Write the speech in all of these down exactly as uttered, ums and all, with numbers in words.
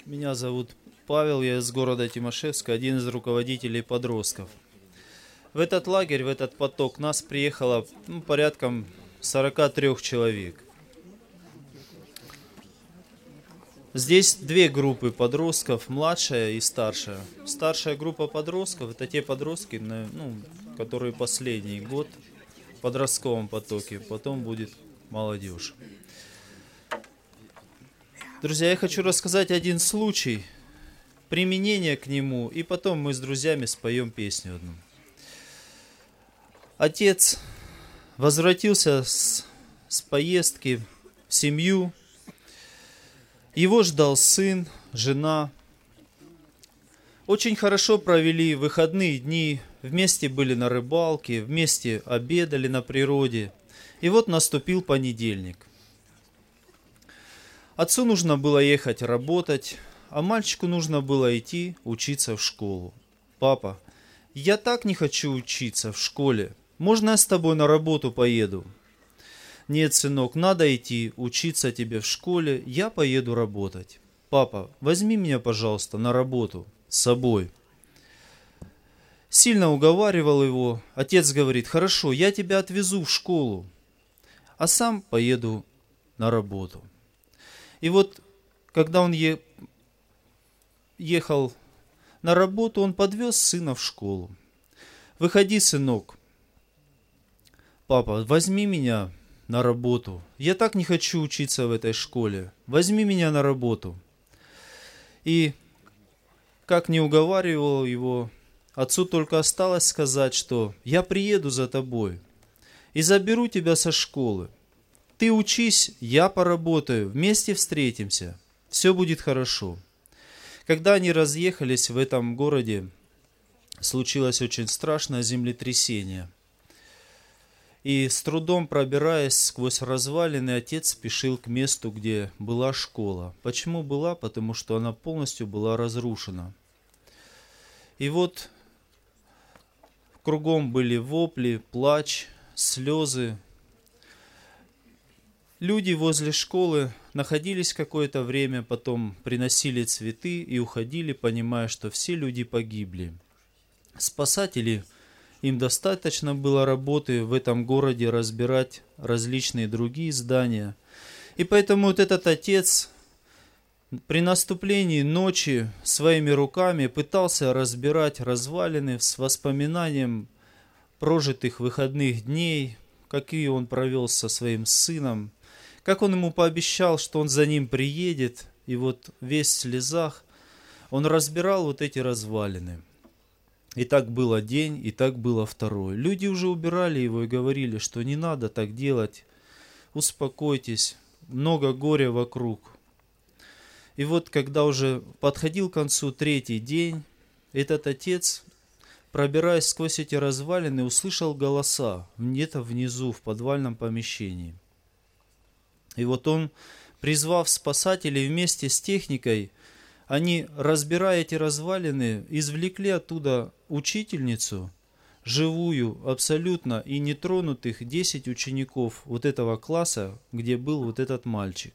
Меня зовут Павел, я из города Тимошевска, один из руководителей подростков. В этот лагерь, в этот поток нас приехало ну, порядком сорок три человек. Здесь две группы подростков, младшая и старшая. Старшая группа подростков — это те подростки, ну, которые последний год в подростковом потоке, потом будет молодежь. Друзья, я хочу рассказать один случай, применение к нему, и потом мы с друзьями споем песню одну. Отец возвратился с, с поездки в семью. Его ждал сын, жена. Очень хорошо провели выходные дни, вместе были на рыбалке, вместе обедали на природе. И вот наступил понедельник. Отцу нужно было ехать работать, а мальчику нужно было идти учиться в школу. «Папа, я так не хочу учиться в школе. Можно я с тобой на работу поеду?» «Нет, сынок, надо идти учиться тебе в школе, я поеду работать». «Папа, возьми меня, пожалуйста, на работу с собой». Сильно уговаривал его. Отец говорит: «Хорошо, я тебя отвезу в школу, а сам поеду на работу». И вот, когда он е- ехал на работу, он подвез сына в школу. «Выходи, сынок. Папа, возьми меня на работу. Я так не хочу учиться в этой школе. Возьми меня на работу». И, как не уговаривал его, отцу только осталось сказать, что «я приеду за тобой и заберу тебя со школы. Ты учись, я поработаю, вместе встретимся, все будет хорошо». Когда они разъехались в этом городе, случилось очень страшное землетрясение. И с трудом пробираясь сквозь развалины, отец спешил к месту, где была школа. Почему была? Потому что она полностью была разрушена. И вот кругом были вопли, плач, слезы. Люди возле школы находились какое-то время, потом приносили цветы и уходили, понимая, что все люди погибли. Спасатели, им достаточно было работы в этом городе разбирать различные другие здания. И поэтому вот этот отец при наступлении ночи своими руками пытался разбирать развалины с воспоминанием прожитых выходных дней, какие он провел со своим сыном, как он ему пообещал, что он за ним приедет, и вот весь в слезах он разбирал вот эти развалины. И так было день, и так было второй. Люди уже убирали его и говорили, что не надо так делать, успокойтесь, много горя вокруг. И вот когда уже подходил к концу третий день, этот отец, пробираясь сквозь эти развалины, услышал голоса где-то внизу в подвальном помещении. И вот он, призвав спасателей вместе с техникой, они, разбирая эти развалины, извлекли оттуда учительницу, живую, абсолютно, и нетронутых десять учеников вот этого класса, где был вот этот мальчик.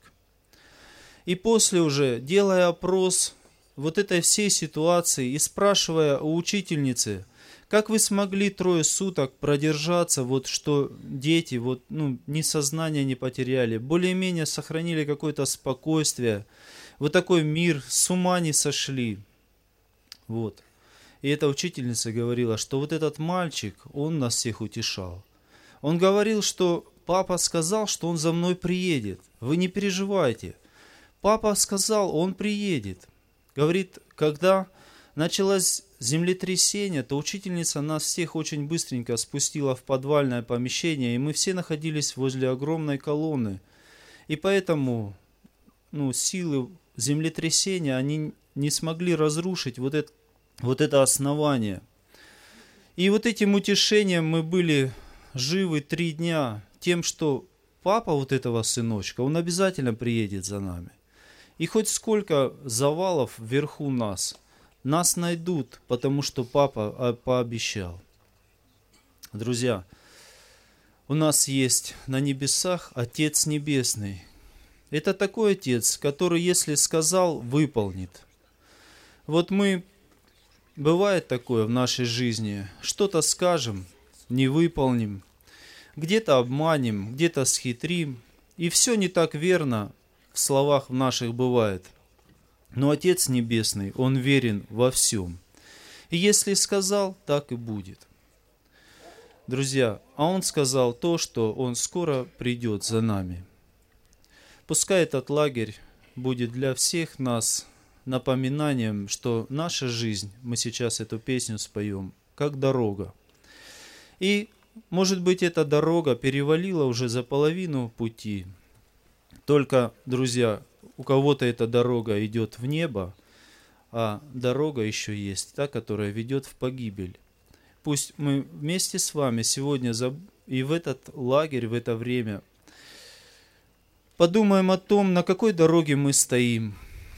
И после уже, делая опрос вот этой всей ситуации и спрашивая у учительницы, как вы смогли трое суток продержаться, вот что дети вот, ну, ни сознания не потеряли, более-менее сохранили какое-то спокойствие, вот такой мир, с ума не сошли. Вот. И эта учительница говорила, что вот этот мальчик, он нас всех утешал. Он говорил, что папа сказал, что он за мной приедет, вы не переживайте. Папа сказал, он приедет. Говорит, когда началось землетрясение, то учительница нас всех очень быстренько спустила в подвальное помещение, и мы все находились возле огромной колонны. И поэтому ну, силы землетрясения, они не смогли разрушить вот это, вот это основание. И вот этим утешением мы были живы три дня, тем, что папа вот этого сыночка, он обязательно приедет за нами. И хоть сколько завалов вверху нас, нас найдут, потому что папа пообещал. Друзья, у нас есть на небесах Отец Небесный, Это такой Отец, который, если сказал, выполнит. Вот мы, бывает такое в нашей жизни, что-то скажем, не выполним, где-то обманем, где-то схитрим, и все не так верно в словах наших бывает. Но Отец Небесный, Он верен во всем. И если сказал, так и будет. Друзья, а Он сказал то, что Он скоро придет за нами. Пускай этот лагерь будет для всех нас напоминанием, что наша жизнь, мы сейчас эту песню споем, как дорога. И, может быть, эта дорога перевалила уже за половину пути. Только, друзья, у кого-то эта дорога идет в небо, а дорога еще есть, та, которая ведет в погибель. Пусть мы вместе с вами сегодня и в этот лагерь, в это время подумаем о том, на какой дороге мы стоим,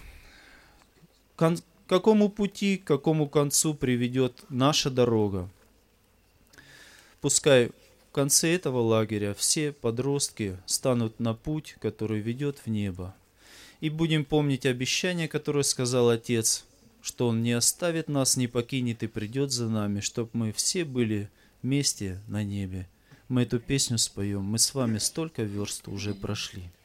к какому пути, к какому концу приведет наша дорога. Пускай в конце этого лагеря все подростки станут на путь, который ведет в небо. И будем помнить обещание, которое сказал Отец, что Он не оставит нас, не покинет и придет за нами, чтобы мы все были вместе на небе. Мы эту песню споем, мы с вами столько верст уже прошли.